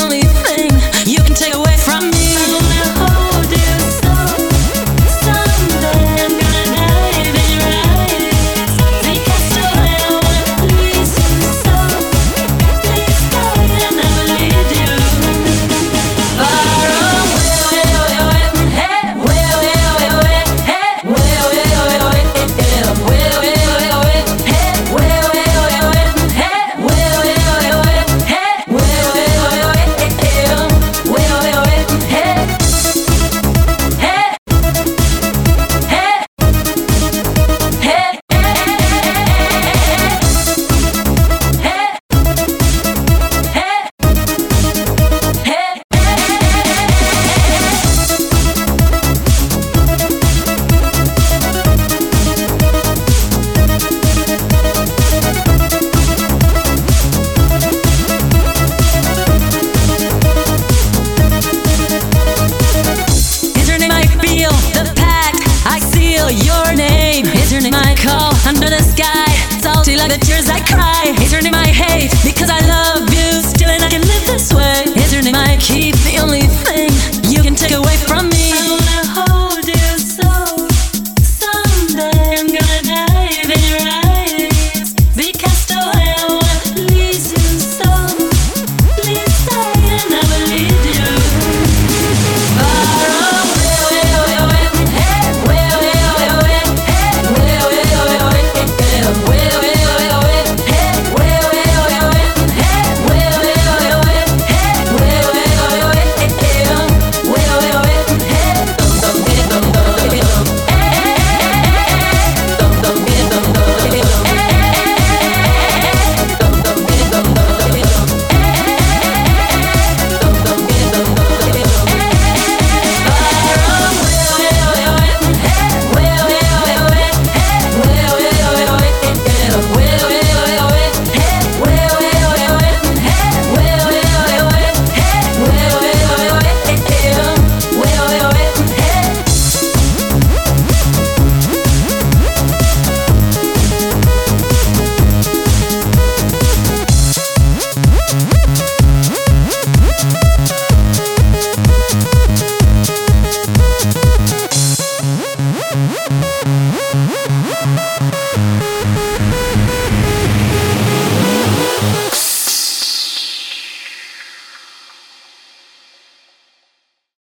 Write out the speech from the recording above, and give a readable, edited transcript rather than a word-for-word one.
only thing you can take away from me. I wanna hold you so someday I'm gonna dive in your eyes. Think I still wanna please you so. Please stay and never leave you. Far away, hey, way, hey, way, your name is your name I call under the sky. Salty like the tears I cry. Is your name I hate because I love